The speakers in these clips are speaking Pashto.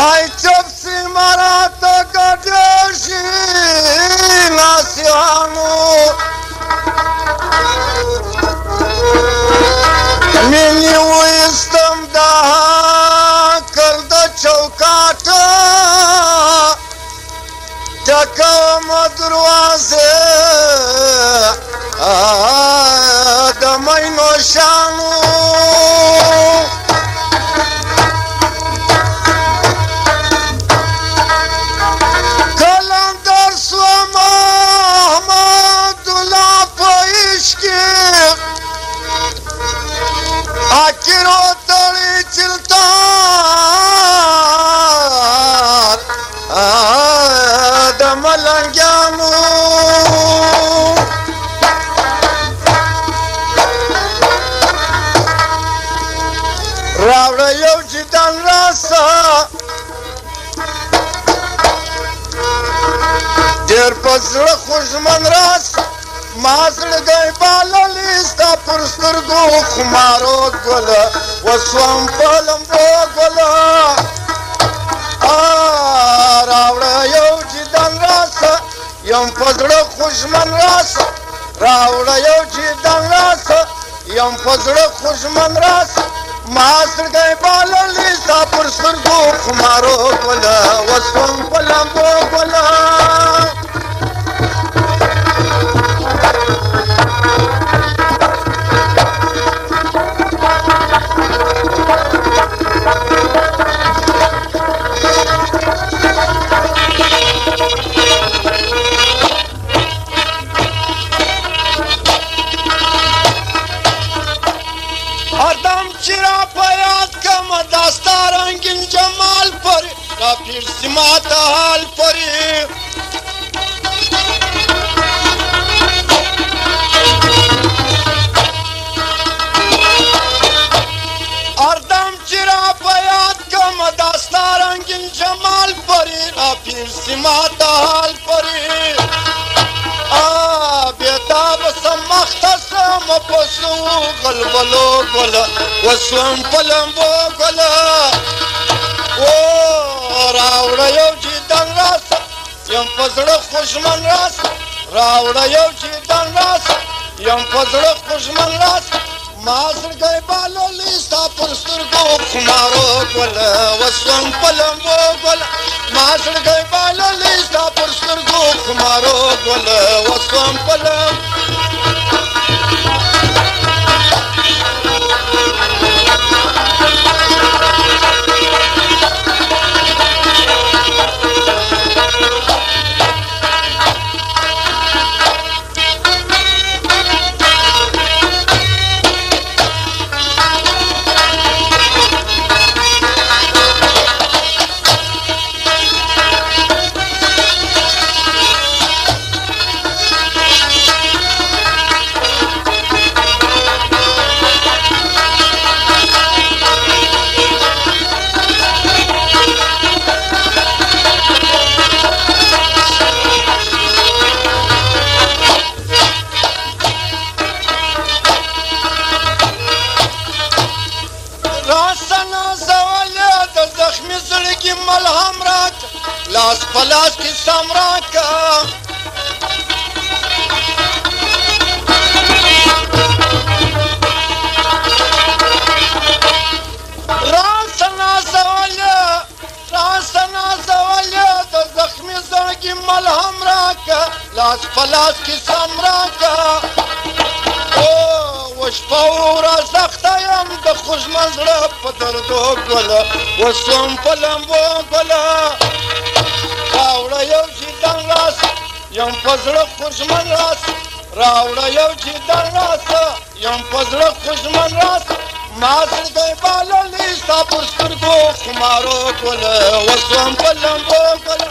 Ai ciopsi marată gădea și nasianu Miniu istăm da căldă ciaucată Dacă mă druaze de mai noșanu Achirotării ciltar de Mălăngheanu Raură eu gidan rasă Der păzră hușmăn rasă Mazlă găi bală lista pur stârgu Humarot gălă O s-o împălă-n vogălă Raură eu gidan rasă I-mi păzră hușmăn rasă Raură eu gidan rasă I-mi păzră hușmăn rasă Mazlă găi bală lista pur stârgu Humarot gălă O s-o împălă-n vogălă Pirsimata alpări Ardam cira băiat că mă da stară în gemal pări La pirsimata alpări Betabă să mahta să mă posu Gălbălă gălă O să-mi pălă-n vogălă Raură eu gidan rasă I-mi păzră hușmăn rasă Raură eu gidan rasă I-mi păzră hușmăn rasă Mazăr găi bală lista pur stârgu Humarogălă O să-mi pălă-n vogălă Mazăr găi bală lista pur stârgu Humarogălă O să-mi pălă-n Las palas ki samraka Rasana zavalya Da zakhmi zargi malham raka Las palas ki samraka Shpaura zakhtayam Da khushman zra padardo gola O som palam vogala Raură eu gidan rasă I-mi păzră hușmăn rasă Raură eu gidan rasă I-mi păzră hușmăn rasă Mazăr găi bală lista pur stârgu Humarogălă O să-mi pălă-n vogălă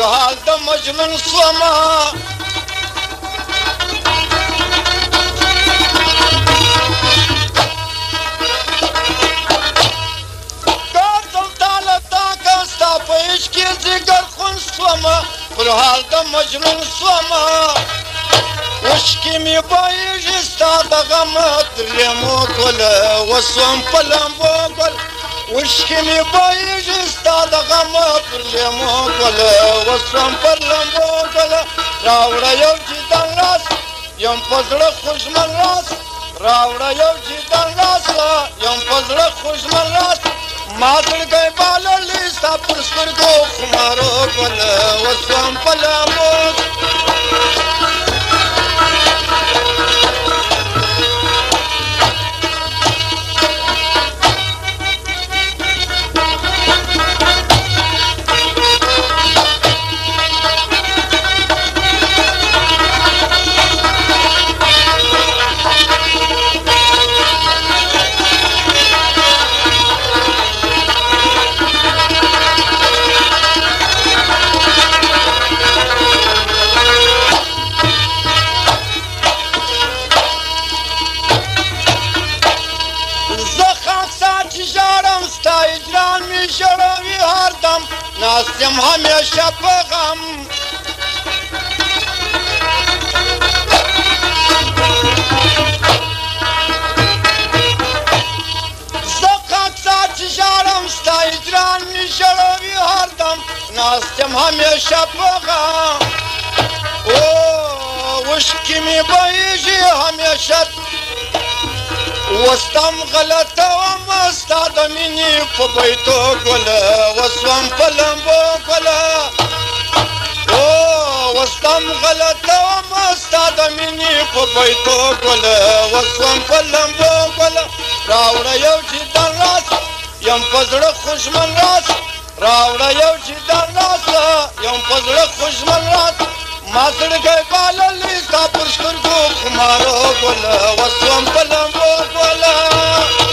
حال د مجنون سوما کاتم تاله تاکه ستا په عشق کې ځیګر خون سومه پر حال د مجنون سومه اوښکې مې بهیږي ستا د غمه تر لیمو ګله وسوم په لمبو ګل اوښکې مې بهیږي ستا د غمه پر لیمو ګله وسوم پر لمبو ګله راوړه یو دیدن راس یم په زړه خوږمن راس راوړه یو دیدن راس یم په زړه خوږمن راس ما زړګی باللی ستا پر سترګو خمارو ګله وسوم په لمبو ناست یم همیشه په غم زه خاکسا چې ژاړم ستا هجران مې ژړوي هر دم ناست یم همیشه په غم اوښکې مې بهیږي همیشه وستم غلطه ومه ستا د مینې په بیتو ګله وسوم په لمبو ګله وستم غلطه ومه ستا د مینې په بیتو ګله وسوم په لمبو ګله راوړه یو دیدن راس یم په زړه خوږمن راس راوړه یو دیدن راس یم په زړه خوږمن راس ما زړګی باللی ستا پر سترګو خمارو ګله وسوم په لمبو ګله